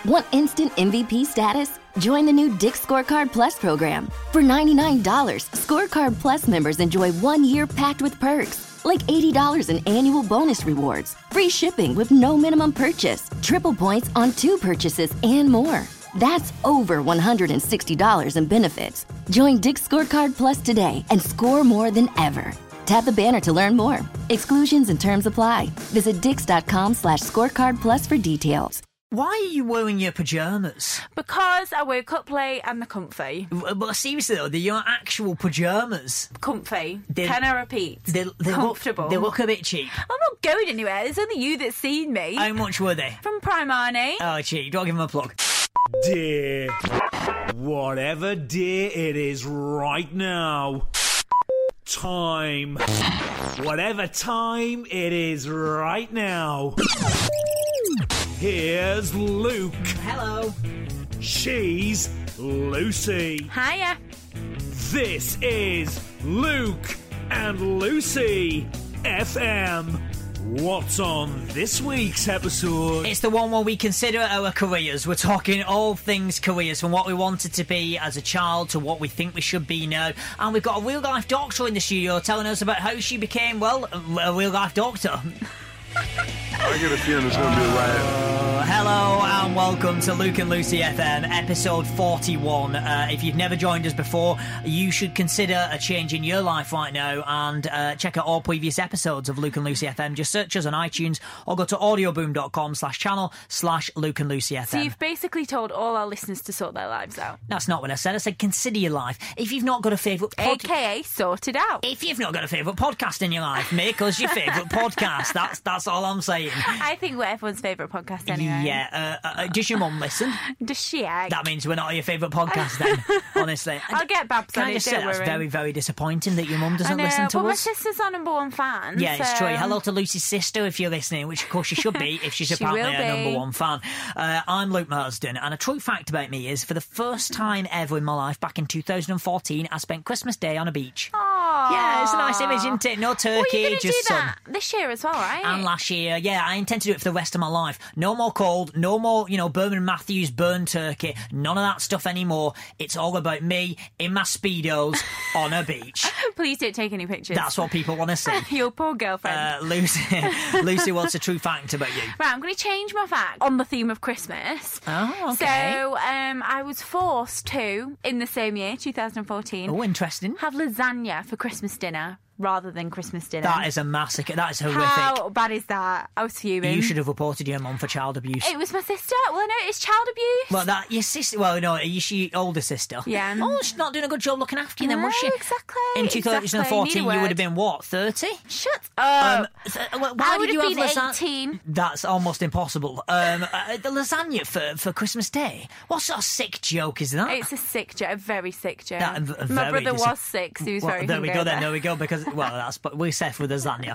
Want instant MVP status? Join the new Dick's Scorecard Plus program. For $99, Scorecard Plus members enjoy 1 year packed with perks, like $80 in annual bonus rewards, free shipping with no minimum purchase, triple points on 2 purchases, and more. That's over $160 in benefits. Join Dick's Scorecard Plus today and score more than ever. Tap the banner to learn more. Exclusions and terms apply. Visit dix.com/scorecardplus for details. Why are you wearing your pyjamas? Because I woke up late and they're comfy. But seriously though, they're your actual pyjamas. Comfy. Can I repeat? They comfortable. They look a bit cheap. I'm not going anywhere. It's only you that's seen me. How much were they? From Primani. Oh, cheap. Don't give them a plug. Dear. Whatever dear it is right now. Time. Whatever time it is right now. Here's Luke. Hello. She's Lucy. Hiya. This is Luke and Lucy FM. What's on this week's episode? It's the one where we consider our careers. We're talking all things careers, from what we wanted to be as a child to what we think we should be now. And we've got a real-life doctor in the studio telling us about how she became, well, a real-life doctor. I get a feeling it's going to be a riot. Hello and welcome to Luke and Lucy FM, episode 41. If you've never joined us before, you should consider a change in your life right now and check out all previous episodes of Luke and Lucy FM. Just search us on iTunes or go to audioboom.com/channel/Luke and Lucy FM. So you've basically told all our listeners to sort their lives out. That's not what I said. I said consider your life. If you've not got a favourite AKA sort it out. If you've not got a favourite podcast in your life, make us your favourite podcast. That's all I'm saying. I think we're everyone's favourite podcast anyway. Yeah. Does your mum listen? Does she? That means we're not your favourite podcast then, honestly. I'll get Babs on it, don't That's worry. very, very disappointing that your mum doesn't listen to but us. my sister's our number one fan. Yeah, so... it's true. Hello to Lucy's sister if you're listening, which of course she should be if she's apparently will a be. number one fan. I'm Luke Marsden, and a true fact about me is for the first time ever in my life, back in 2014, I spent Christmas Day on a beach. Aww. Yeah, it's a nice image, isn't it? No turkey, Well, you're going to just do sun. that this year as well, right? And last year, yeah, I intend to do it for the rest of my life. No more cold, no more, Birmingham Matthews burn turkey, none of that stuff anymore. It's all about me in my Speedos on a beach. Please don't take any pictures. That's what people want to see. Your poor girlfriend. Lucy wants a true fact about you. Right, I'm going to change my fact on the theme of Christmas. Oh, okay. So, I was forced to, in the same year, 2014, Oh, interesting. have lasagna for Christmas dinner rather than Christmas dinner. That is a massacre. That is horrific. How bad is that? I was fuming. You should have reported your mum for child abuse. It was my sister. Well, I know it's child abuse. Well, your sister. Well, no, is she older sister? Yeah. Oh, she's not doing a good job looking after you then, was she? No, exactly. In 2014, Exactly. you would have been what, 30? Shut up. Why I would did you have been lasagna? 18. That's almost impossible. The lasagna for Christmas Day. What sort of sick joke is that? It's a sick joke, a very sick joke. very My brother was 6. He was very there we go hungover. then, there we go, because, we're set with lasagna.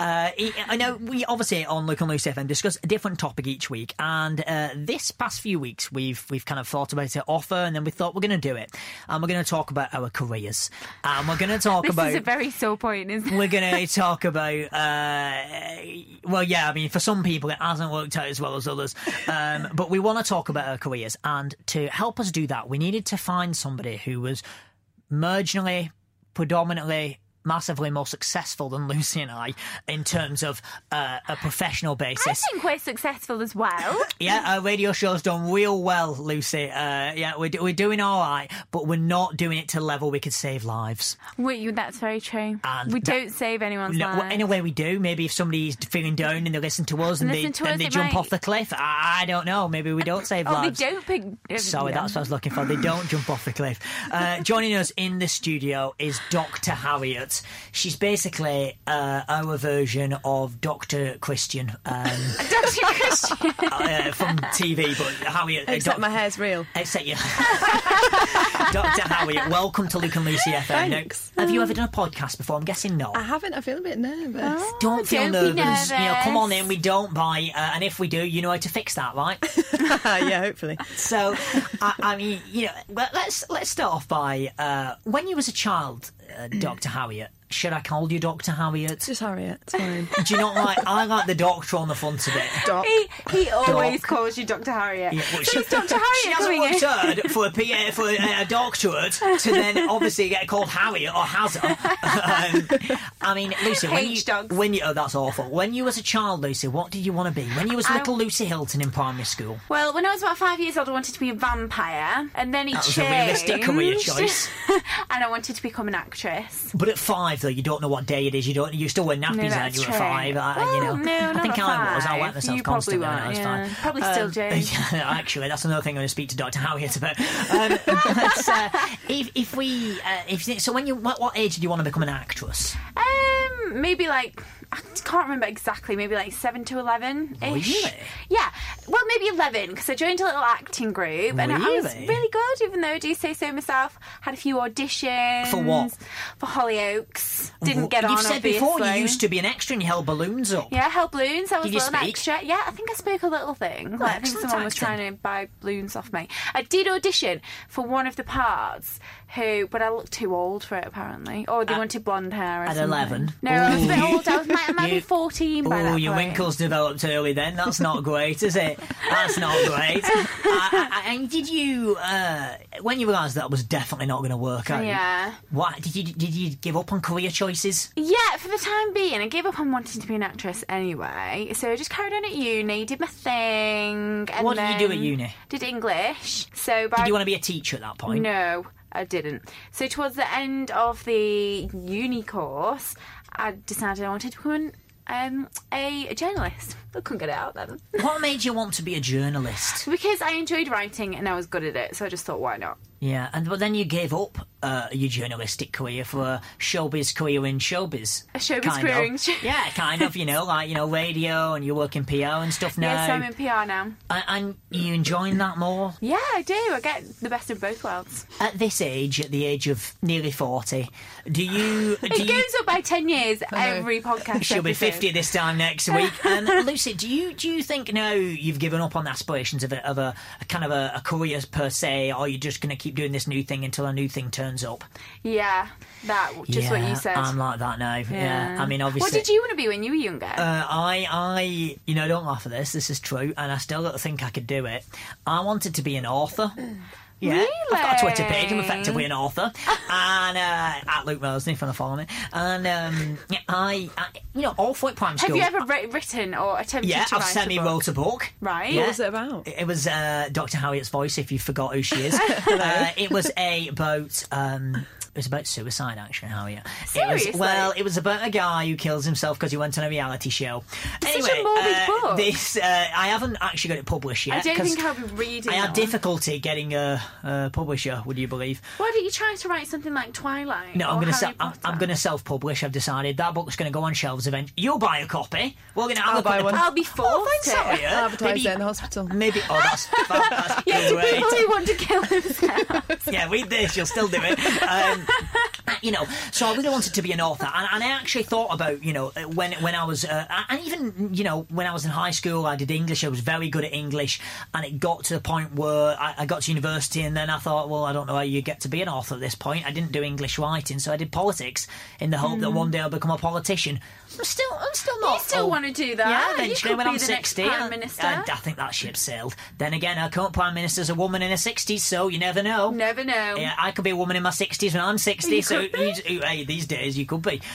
I know we obviously on Luke and Lucy FM discuss a different topic each week, and this past few weeks we've kind of thought about it offer, and then we thought we're going to do it, and we're going to talk about our careers, and we're going to talk This about... is a very sore point, isn't it? We're going to talk about, for some people it hasn't worked out as well as others, but we want to talk about our careers, and to help us do that, we needed to find somebody who was marginally, predominantly, massively more successful than Lucy and I in terms of a professional basis. I think we're successful as well. Yeah, our radio show's done real well, Lucy. We're doing all right, but we're not doing it to the level we could save lives. That's very true. And we don't save anyone's lives. In a way we do. Maybe if somebody's feeling down and they listen to us and they jump off the cliff, I don't know. Maybe we don't save lives. They don't pick... Sorry, that's what I was looking for. They don't jump off the cliff. Joining us in the studio is Dr. Harriet. She's basically our version of Dr. Christian. Dr. Christian. From TV, but Harriet... Except my hair's real. Except you. Dr. Harriet, welcome to Luke and Lucy FM. Thanks. Now, have you ever done a podcast before? I'm guessing no. I haven't. I feel a bit nervous. Don't feel Don't be nervous. nervous. Come on in, we don't bite. And if we do, you know how to fix that, right? Yeah, hopefully. So, let's start off by when you was a child, Dr. Harriet. should I call you Dr. Harriet? Just Harriet, it's fine. Do you not like? I like the doctor on the front of it. Doc. He always Doc. calls you Dr. Harriet. Yeah, well, So it's Dr. She Harriet hasn't coming in. worked hard for a PA, for a doctorate to then obviously get called Harriet or Hazard. I mean, Lucy, H-dogs. oh, that's awful. When you was a child, Lucy, what did you want to be? When you was little Lucy Hilton in primary school? Well, when I was about 5 years old, I wanted to be a vampire, and then it That was changed. a realistic career choice. And I wanted to become an actress. But at 5, though, you don't know what day it is. You still wear nappies, No, aren't that's you? At true. 5, Well, you know. no, I think not I was. I five. wet myself You probably constantly when I weren't, was yeah. 5. Probably still do. Yeah, actually, that's another thing I'm going to speak to Dr. Harriet about. So when what age did you want to become an actress? Maybe like, I can't remember exactly, maybe like 7 to 11-ish. Really? Yeah. Well, maybe 11, because I joined a little acting group, and I was Really? really good, even though I do say so myself. Had a few auditions. For what? For Hollyoaks. Didn't get on, You've said obviously. before you used to be an extra and you held balloons up. Yeah, I held balloons. I was Did a you little speak? extra. Yeah, I think I spoke a little thing. Like, I think excellent someone was acting. trying to buy balloons off me. I did audition for one of the parts, but I looked too old for it, apparently. Or they wanted blonde hair or At something. 11? No, I was a bit Ooh, old. I might be 14 by that Oh, your point. wrinkles developed early then. That's not great, is it? That's not great. And did you, when you realised that was definitely not going to work out? Yeah. What did you give up on career choices? Yeah, for the time being, I gave up on wanting to be an actress anyway. So I just carried on at uni, did my thing. And What did you do then at uni? Did English. So by Did you want to be a teacher at that point? No, I didn't. So towards the end of the uni course, I decided I wanted to become a journalist. I couldn't get it out then. What made you want to be a journalist? Because I enjoyed writing and I was good at it, so I just thought, why not? Yeah, but then you gave up your journalistic career for a showbiz career in showbiz. A showbiz kind career of. in show- Yeah, kind of, radio, and you work in PR and stuff now. Yes, I'm in PR now. And you enjoying that more? Yeah, I do. I get the best of both worlds. At this age, at the age of nearly 40, do you... It goes up by 10 years every podcast She'll be episode. 50 this time next week. Lucy, do you think now you've given up on aspirations of a kind of a career per se, or you're just going to keep doing this new thing until a new thing turns up? Yeah, just what you said. I'm like that now. Yeah. I mean, obviously... What did you want to be when you were younger? I don't laugh at this. This is true, and I still don't think I could do it. I wanted to be an author. Yeah, I've got a Twitter page. I'm effectively an author, and at Luke Mosley, if you want to follow me. And I all through primary school. Have you ever written or attempted Yeah, to I've write a semi-wrote a book. Right. Yeah. What was it about? It was Dr. Harriet's voice. If you forgot who she is, it was about suicide, actually, Harriet. Seriously? It was about a guy who kills himself because he went on a reality show. It's such a morbid book. I haven't actually got it published yet. I don't 'cause think I'll be reading I had that. difficulty getting a publisher. Would you believe? Why don't you try to write something like Twilight? No, or I'm Harry Potter? going to self-publish. I've decided that book's going to go on shelves eventually. You'll buy a copy. We're going to have I'll a buy one. I'll be forced. Oh, thanks, Harriet. I'll advertise Maybe- it in the hospital. Maybe. Oh, that's Yeah, to great. people who want to kill themselves. Yeah, read this, you'll still do it. So I really wanted to be an author, and I actually thought about, when I was, and even, when I was in high school, I did English. I was very good at English, and it got to the point where I got to university, and then I thought, well, I don't know how you get to be an author at this point. I didn't do English writing, so I did politics in the hope that one day I'll become a politician. I'm still not. You still want to do that? Yeah, You eventually could when be I'm the next 60. Prime Minister. I think that ship sailed. Then again, our current Prime Minister's a woman in her 60s, so you never know. Never know. Yeah, I could be a woman in my 60s when I'm 60, You so could be. hey, these days you could be.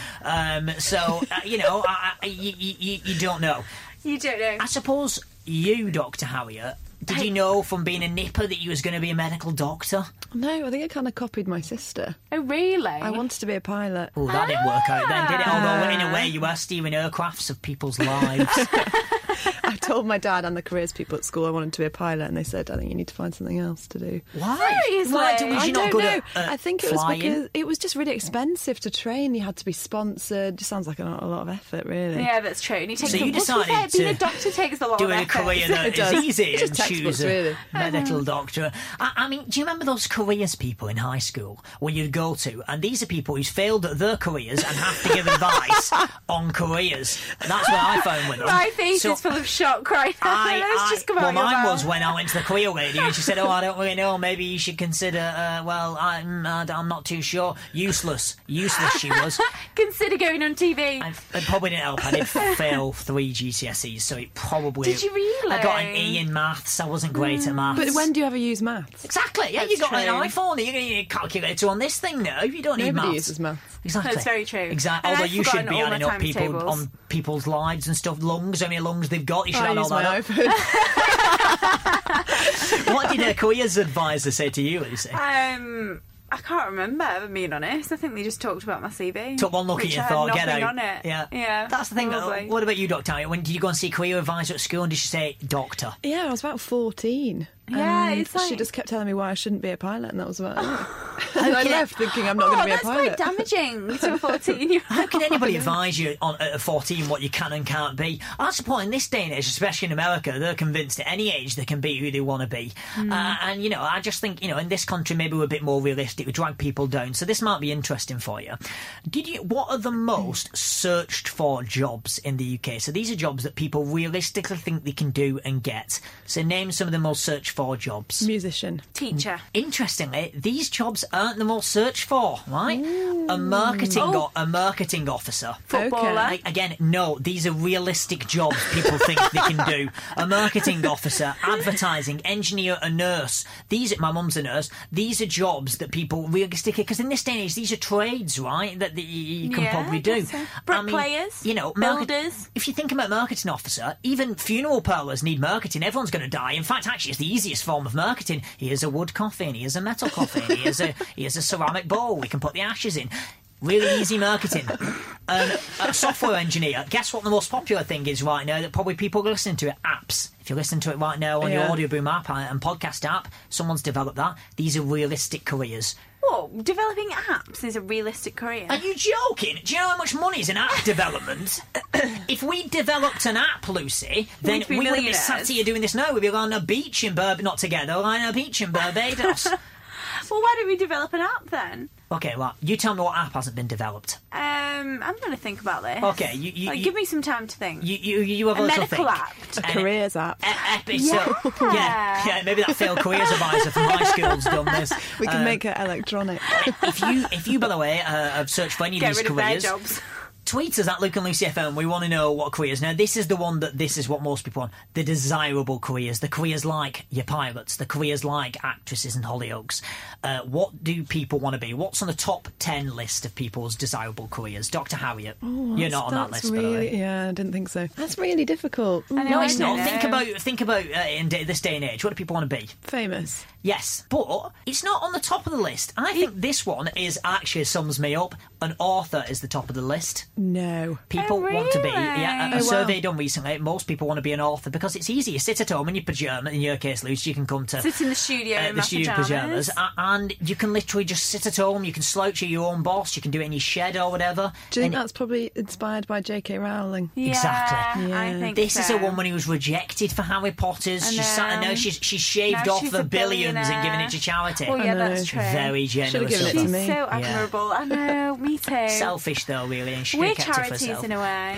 You don't know. You don't know. I suppose you, Dr. Harriet, did you know from being a nipper that you was going to be a medical doctor? No, I think I kind of copied my sister. Oh, really? I wanted to be a pilot. Oh, that didn't work out then, did it? Although, in a way, you are steering aircrafts of people's lives. I told my dad and the careers people at school I wanted to be a pilot, and they said, I think you need to find something else to do. Why? Seriously? Why was I you not don't good know. at I think it was flying? because it was just really expensive to train. You had to be sponsored. Just sounds like a lot of effort, really. Yeah, that's true. And So you decided being a to doctor takes a lot do of a effort. career that It is does. easy It's and just choose textbooks, a really. medical doctor. I mean, do you remember those careers people in high school where you'd go to, and these are people who's failed at their careers and have to give advice on careers. And that's what I found with them. My face So- is full of shock right now. Let's just come out your mine mouth. was when I went to the queer lady and she said, "Oh, I don't really know. Maybe you should consider." I'm not too sure. Useless. She was. Consider going on TV. It probably didn't help. I did fail 3 GCSEs, so it probably. Did you really? I got an E in maths. I wasn't great at maths. But when do you ever use maths? Exactly. Yeah, That's you got an true. iPhone. You're going to need a calculator on this thing now. You don't need Nobody maths. uses maths. Exactly. That's very true. Exactly. And Although I've you should forgotten be all my adding up people timetables. on people's lives and stuff. Lungs, how many lungs they've got. You should I add all use my that iPhone. up. What did a careers advisor say to you, Lucy? I can't remember, if I'm being honest. I think they just talked about my CV. Took one look at which you and had thought, get nothing out. on it. Yeah. That's the thing. probably. What about you, Dr. Harriet? When did you go and see a career advisor at school and did she say doctor? Yeah, I was about 14. Yeah, and it's like- she just kept telling me why I shouldn't be a pilot, and that was about it. And I left thinking I'm not going to be a that's pilot. quite damaging to a 14-year-old. How can anybody advise you at 14 what you can and can't be? I suppose in this day and age, especially in America, they're convinced at any age they can be who they want to be. And, I just think, in this country, maybe we're a bit more realistic. We drag people down. So this might be interesting for you. What are the most searched for jobs in the UK? So these are jobs that people realistically think they can do and get. So name some of the most searched for jobs. Musician. Teacher. Interestingly, these jobs aren't the most searched for, right? A marketing officer. Footballer. Okay. Again, no, these are realistic jobs people think they can do. A marketing officer, advertising, engineer, a nurse. My mum's a nurse. These are jobs that people realistically, because in this day and age, these are trades, right? That you can Yeah, probably I do. guess so. Bricklayers, builders. If you think about marketing officer, even funeral parlours need marketing. Everyone's going to die. In fact, actually, it's the easiest form of marketing. Here's a wood coffin. Here's a metal coffin. Here's a ceramic bowl. We can put the ashes in. Really easy marketing. A software engineer. Guess what the most popular thing is right now that probably people are listening to it? Apps. If you listen to it right now on your Audio Boom app and podcast app, someone's developed that. These are realistic careers. Whoa, developing apps is a realistic career. Are you joking? Do you know how much money is in app development? If we developed an app, Lucy, then We'd be we wouldn't be millionaires. sat here doing this now. We'd be on a beach in not together, on a beach in Barbados. Well, why don't we develop an app then? Okay, well, you tell me what app hasn't been developed. I'm going to think about this. Okay, you give me some time to think. You have a A little medical think. app. A careers app. Yeah, maybe that failed careers advisor from high school's done this. We can make it electronic. If you, by the way, have searched for any of Get these rid of their careers, jobs. tweet us at Luke and Lucy FM. We want to know what careers. Now, this is the one this is what most people want. The desirable careers. The careers like your pilots. The careers like actresses in Hollyoaks. What do people want to be? What's on the top 10 list of people's desirable careers? Dr. Harriet, you're not on that That's list, by the way. really, yeah, I didn't think so. That's really difficult. I know, No, I it's not. know. Think about in this day and age. What do people want to be? Famous. Yes, but it's not on the top of the list. I think this one is actually sums me up. An author is the top of the list. No. People Oh, want to be. really? Yeah, Oh, a wow. survey done recently. Most people want to be an author because it's easy. You sit at home in your pyjamas. In your case, Lucy, you can come to Sit in the studio in the my studio pyjamas. and you can literally just sit at home. You can slouch at your own boss. You can do it in your shed or whatever. Do you think And that's probably inspired by J.K. Rowling? Yeah, Exactly. I think this is so. a woman who was rejected for Harry Potter's. I She's sat and know. now she's shaved Now off she's the a billions and given billionaire. it to charity. Oh, yeah, I know. that's true. Very generous. Should've given it of to her. me. So Yeah. admirable. I know, me too. Selfish though, really, and she We're kept it for charities herself. in a way.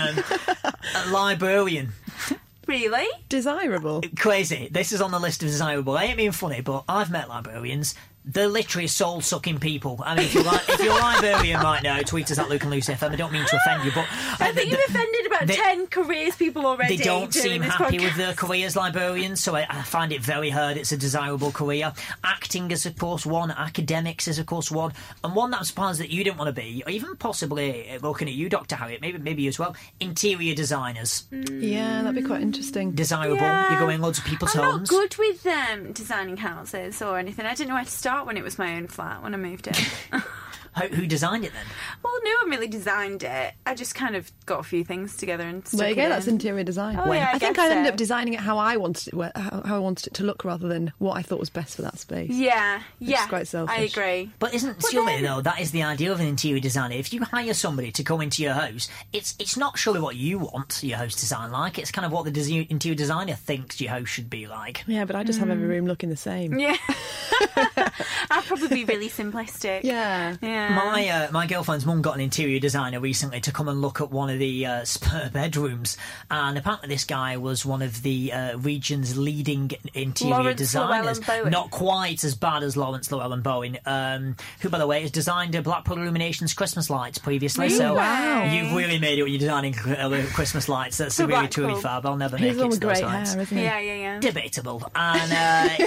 A librarian. Really? Desirable. Crazy. This is on the list of desirable. I ain't being funny, but I've met librarians. They're literally soul-sucking people. I mean, if you're a librarian right now, tweet us at Luke and Lucy FM. I don't mean to offend you, but I think you've offended about 10 careers people already. They don't doing seem this happy podcast. with their careers, librarians, so I find it very hard. It's a desirable career. Acting is, of course, one. Academics is, of course, one. And one that I'm surprised that you didn't want to be, or even possibly, looking at you, Dr. Harriet, maybe you as well, interior designers. Yeah, that'd be quite interesting. Desirable. Yeah. You go in loads of people's I'm homes. not good with designing houses or anything. I didn't know where to start when it was my own flat when I moved in. Who designed it then? Well, no one really designed it. I just kind of got a few things together and stuck There you it go. in. That's interior design. Oh, yeah, I think guess I ended so. up designing it how I wanted it, how I wanted it to look, rather than what I thought was best for that space. Yeah, yeah. is quite selfish. I agree. But isn't surely though that is the idea of an interior designer? If you hire somebody to come into your house, it's not surely what you want your house design like. It's kind of what the interior designer thinks your house should be like. Yeah, but I just have every room looking the same. Yeah. I'll probably be really simplistic. Yeah. My girlfriend's mum got an interior designer recently to come and look at one of the spare bedrooms, and apparently this guy was one of the region's leading interior Lawrence designers. Llewellyn-Bowen. Not quite as bad as Lawrence Llewellyn-Bowen, who, by the way, has designed Blackpool Illuminations Christmas lights previously. Really? So Wow. you've really made it when you're designing Christmas lights. That's For really truly Blackpool. fab. I'll never He's make the one it with to those great lights. hair, isn't he? Yeah. Debatable. And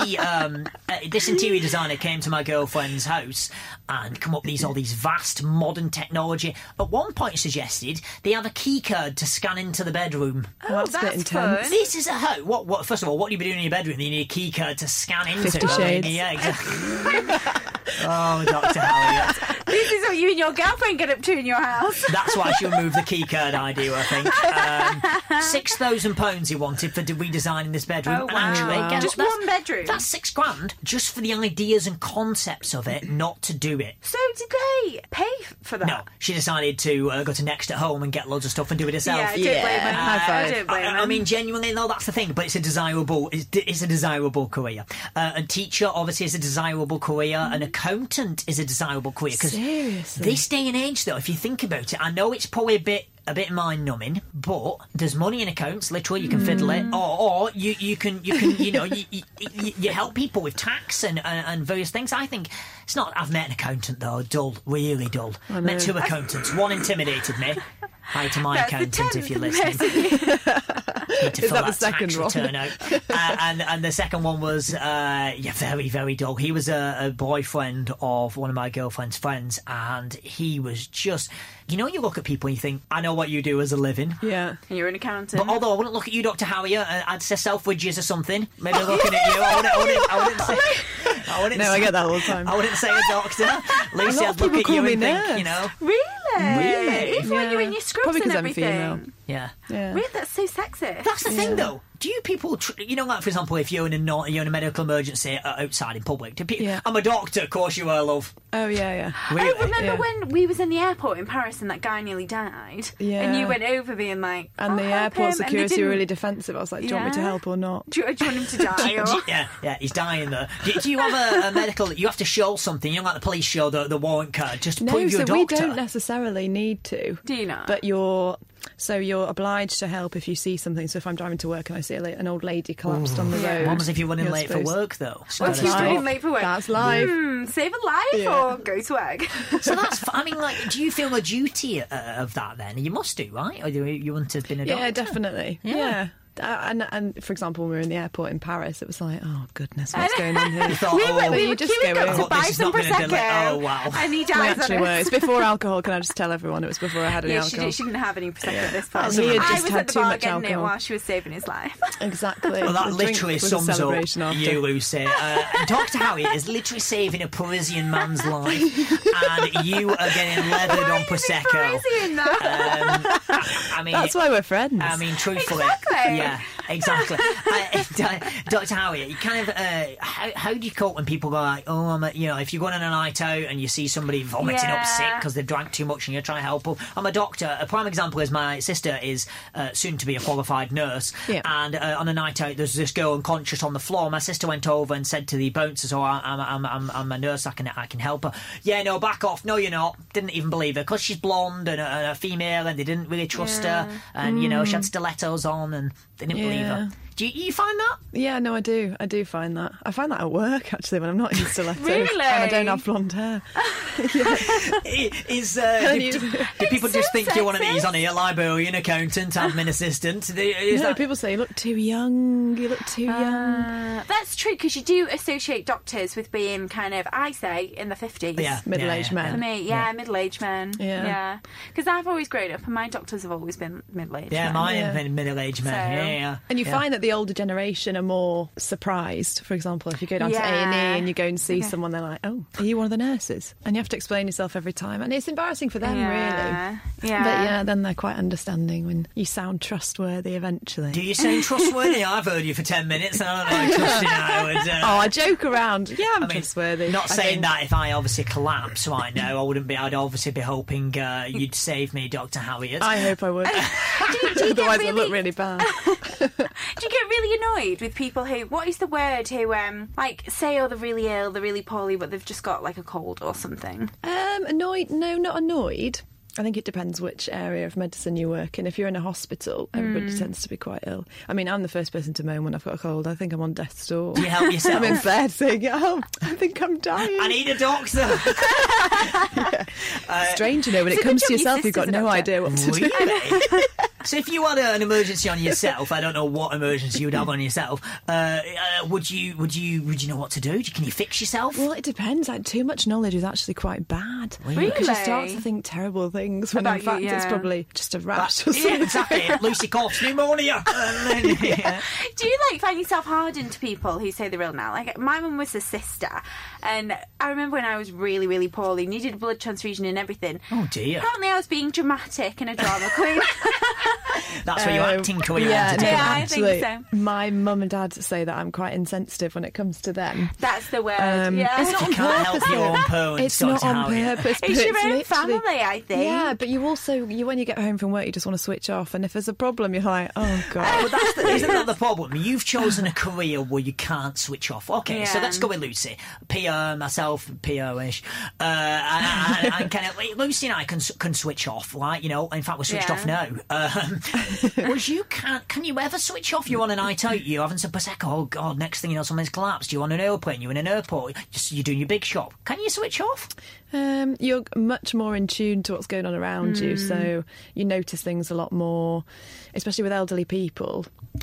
this interior designer came to my girlfriend's house and come up with all these vast modern technology. At one point suggested they have a key card to scan into the bedroom. Well, that's a bit that's intense. fun. This is a how? What? First of all, what do you be doing in your bedroom? You need a key card to scan into. 50 Shades. Yeah, exactly. Oh, Dr. Howie. This is what you and your girlfriend get up to in your house. That's why she'll move the key card idea, I think. £6,000 he wanted for redesigning this bedroom. Oh, And wow. actually, get Just up, that's- one bedroom? That's £6,000 just for the ideas and concepts of it, not to do it. So did they pay for that? No, she decided to go to Next at Home and get loads of stuff and do it herself. Yeah, I don't blame her. High five. I don't blame her. I mean, genuinely, no, that's the thing. But it's a desirable career. And teacher, obviously, is a desirable career. An accountant is a desirable career. 'Cause Seriously? this day and age, though, if you think about it, I know it's probably a bit mind numbing, but there's money in accounts. Literally, you can fiddle it, or you can you help people with tax and various things. I think it's not. I've met an accountant though, dull, really dull. Met 2 accountants. One intimidated me. Hi to my That's the accountant if you're 10th listening. Need to Is fill that the second tax one? return out. And the second one was very, very dull. He was a boyfriend of one of my girlfriend's friends, and he was just, you look at people and you think, I know what you do as a living. Yeah. And you're an accountant. But although I wouldn't look at you, Dr. Howie, I'd say Selfridges or something. Maybe looking at you, I wouldn't say. No, I get that all the time. I wouldn't say a doctor. Lucy, lot I'd of look people at call you me and think, nurse. Really? Really? Even when you're in your scrubs Probably and 'cause I'm everything. female. Yeah. Yeah. Really? That's so sexist. That's the thing, though. Do you people, like, for example, if you're in a medical emergency outside in public, do people, Yeah. I'm a doctor, of course you are, love. Oh, yeah. Really? I remember Yeah. when we was in the airport in Paris and that guy nearly died. Yeah. And you went over being like, And the "I'll help airport him," and they security were didn't. really defensive. I was like, do you want me to Yeah. help or not? Do you want him to die? Or... Yeah, he's dying there. Do you have a medical? You have to show something. You know, like the police show the warrant card just to No, prove you're so a we doctor. don't necessarily need to. Do you not? But you're obliged to help if you see something. So if I'm driving to work and I see an old lady collapsed on the road. What happens if you're running you're late for supposed- work, though? Once That's you're live. running late for work. That's live. Save a life Yeah. or go to work. So that's. I mean, like, do you feel a duty of that? Then you must do, right? Or you wouldn't have been a doctor? Yeah, definitely. Yeah. And for example, when we were in the airport in Paris, it was like, oh goodness, what's going on here? You thought, we oh, were, But we you were just queuing go up in. to Oh, buy this is some not gonna Prosecco. delay- oh, wow. And he We dies actually on were. it. It's before alcohol. Can I just tell everyone it was before I had any Yeah, she alcohol? didn't have any Prosecco at this point. And he had I just was had at the too bar much getting it alcohol. while she was saving his life. Exactly. Well, that The drink literally was a sums up celebration after. you, Lucy. Dr. Howie is literally saving a Parisian man's life, and you are getting leathered on Prosecco. Parisian, though. I mean, That's why we're friends. I mean, truthfully, Exactly. yeah, exactly. Dr. Howie, you kind of, how do you cope when people go like, oh, if you're going on a night out and you see somebody vomiting up sick because they've drank too much and you're trying to help them? I'm a doctor. A prime example is my sister is soon to be a qualified nurse, Yeah. and on a night out, there's this girl unconscious on the floor. My sister went over and said to the bouncers, "Oh, I'm a nurse. I can help her." Yeah, no, back off. No, you're not. Didn't even believe her because she's blonde and a female, and they didn't really trust her. And she had stilettos on, and they didn't believe her. Do you find that? Yeah, no, I do. I do find that. I find that at work, actually, when I'm not in stilettos. Really? And I don't have blonde hair. Do people so just think you're one of these sexist. on here, librarian, accountant, admin assistant? People say, you look too young. You look too young. That's true, because you do associate doctors with being kind of, I say, in the 50s. Yeah. Middle-aged men. For me, middle-aged men. Yeah. Because I've always grown up and my doctors have always been middle-aged Yeah, men. mine Yeah. have been middle-aged men. So- Yeah. And you find that the older generation are more surprised. For example, if you go down to Yeah. A&E and you go and see Okay. someone, they're like, oh, are you one of the nurses? And you have to explain yourself every time. And it's embarrassing for them, really. Yeah. But yeah, then they're quite understanding when you sound trustworthy eventually. Do you sound trustworthy? I've heard you for 10 minutes and I don't know trust you now. And, Oh, I joke around. Yeah, I'm I mean, trustworthy. Not I saying think. that if I obviously collapse right now, I wouldn't be. I'd obviously be hoping you'd save me, Dr. Howie. I hope I would. Do you get Otherwise, I really, look really bad. do you get really annoyed with people who, what is the word, who like say, oh, they're really ill, they're really poorly, but they've just got like a cold or something? Annoyed? No, not annoyed. I think it depends which area of medicine you work in. If you're in a hospital, everybody tends to be quite ill. I mean, I'm the first person to moan when I've got a cold. I think I'm on death's door. Do you help yourself? I'm in bed saying, oh, I think I'm dying. I need a doctor. Strange, you know, when it comes to yourself, you've got no idea what to do. Really? So if you had an emergency on yourself, I don't know what emergency you would have on yourself, would you know what to do? Can you fix yourself? Well, it depends. Like, too much knowledge is actually quite bad. Really? Because you start to think terrible things when in fact it's probably just a rash or something. Yeah, exactly. Lucy coughs, pneumonia. Do you like find yourself hardened to people who say they're ill now? Like, my mum was a sister, and I remember when I was really, really poorly, needed a blood transfusion and everything. Oh dear. Apparently I was being dramatic and a drama queen. That's where your acting career Yeah, went. no, actually, actually, my mum and dad say that I'm quite insensitive when it comes to them. That's the word. It's not You on can't help purpose, your own though. parents. It's not on Dr. Howie. purpose. but It's your own literally- family, I think. Yeah, but you also, when you get home from work, you just want to switch off. And if there's a problem, you're like, oh, God. But isn't that the problem? You've chosen a career where you can't switch off. Okay, so Yeah. let's go with Lucy. PO, myself, PO-ish. And kind of, Lucy and I can switch off, right? You know, in fact, we're switched Yeah. off now. Whereas you can't. Can you ever switch off? You're on a night out, you're having some Prosecco. Oh, God, next thing you know, something's collapsed. You're on an airplane, you're in an airport, you're doing your big shop. Can you switch off? You're much more in tune to what's going on around you, so you notice things a lot more, especially with elderly people.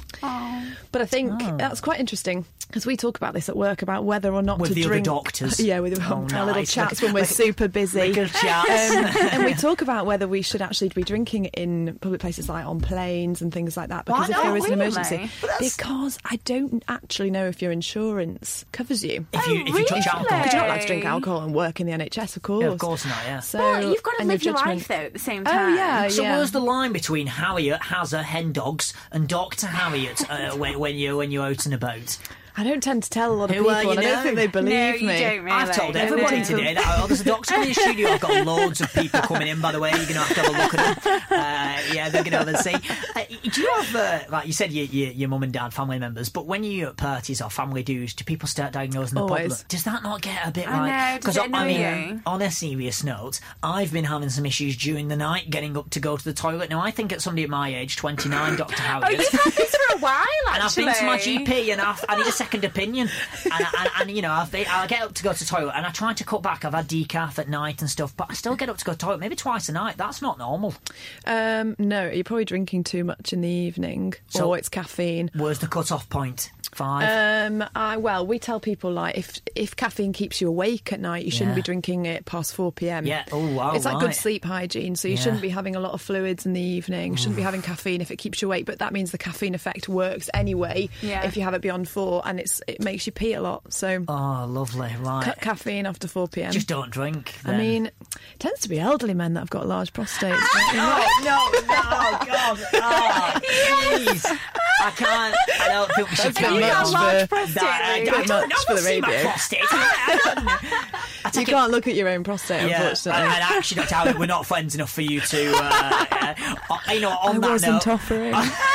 But I think that's quite interesting, because we talk about this at work, about whether or not With to the drink. other doctors. Yeah, with our little nice. chats when we're super busy. Little chats. And we talk about whether we should actually be drinking in public places, like on planes and things like that, because if not? there is an Really? emergency. Because I don't actually know if your insurance covers you. If you touch alcohol. Because you're not allowed to drink alcohol and work in the NHS, of course. Yeah, of course not, yeah. So, But you've got to and live your judgment- life, though, at the same time. Oh, yeah, So yeah. where's the line between Harriet, Hazza, Hen Dogs and Dr. Harriet when you're out and about? I don't tend to tell a lot of Who people, are you and I don't now? think they believe No, you me. don't really. I've told No, everybody no. today that there's a doctor in the studio. I've got loads of people coming in, by the way. You're going to have a look at them. Yeah, they're going to have a see. Do you have, like you said, your mum and dad, family members, but when you're at parties or family dues, do people start diagnosing the problem? Always. Does that not get a bit I know, does it annoy you? on a serious note, I've been having some issues during the night getting up to go to the toilet. Now, I think at somebody at my age, 29, Dr. Oh, Harriet. you've had this for a while, And I've actually. been to my GP and I need a second opinion. And you know, I get up to go to the toilet and I try to cut back. I've had decaf at night and stuff, but I still get up to go to the toilet maybe twice a night. That's not normal. No, you're probably drinking too much in the evening, So- or it's caffeine. Where's the cut-off point? 5? Well, we tell people, like, if caffeine keeps you awake at night, you shouldn't Yeah. be drinking it past 4 p.m. Yeah. Oh, wow, It's like right. good sleep hygiene, so you Yeah. shouldn't be having a lot of fluids in the evening. You shouldn't be having caffeine if it keeps you awake, but that means the caffeine effect works anyway Yeah. if you have it beyond 4, and it makes you pee a lot. So Oh, lovely. Right. cut caffeine after 4 p.m. Just don't drink. I then. mean, it tends to be elderly men that have got large prostates. Oh, no, God. Oh, jeez. I can't. I don't think we should That's carry bit on. much for- prostate, I Luke. don't know much for the see my radio. prostate. You can't look at your own prostate, Yeah, unfortunately. and actually, Dr. Howard, we're not friends enough for you to, you know, on I that wasn't note. offering.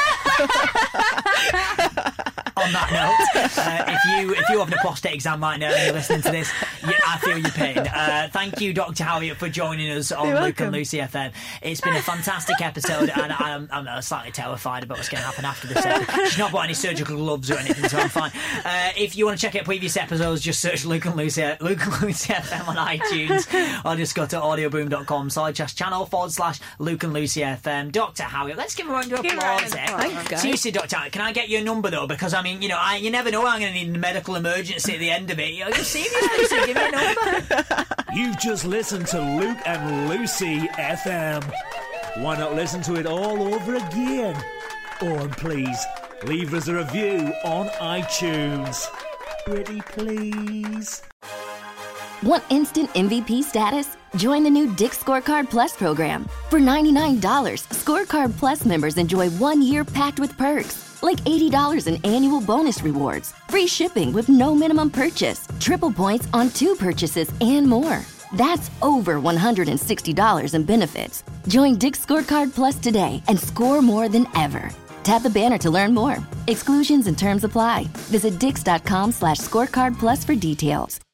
On that note, if you having a prostate exam right now and you're listening to this, I feel your pain. Thank you, Dr. Harriet, for joining us on You're Luke and welcome. Lucy FM. It's been a fantastic episode, and I'm slightly terrified about what's going to happen after this episode. She's not bought any surgical gloves or anything, so I'm fine. If you want to check out previous episodes, just search Luke and Lucy FM on iTunes, or just go to audioboom.com/channel/Luke and Lucy FM. Dr. Harriet, let's give her a round of Give her a round applause of there. applause. Thanks, guys. Seriously, Dr. Harriet, can I get your number though? Because I mean, you know, you never know I'm going to need a medical emergency at the end of it. You know, seriously, so give me a number. You've just listened to Luke and Lucy FM. Why not listen to it all over again? Oh, and please, leave us a review on iTunes. Pretty please. Want instant MVP status? Join the new Dick Scorecard Plus program. For $99, Scorecard Plus members enjoy 1 year packed with perks, like $80 in annual bonus rewards, free shipping with no minimum purchase, triple points on 2 purchases, and more. That's over $160 in benefits. Join Dick Scorecard Plus today and score more than ever. Tap the banner to learn more. Exclusions and terms apply. Visit dix.com/scorecard plus for details.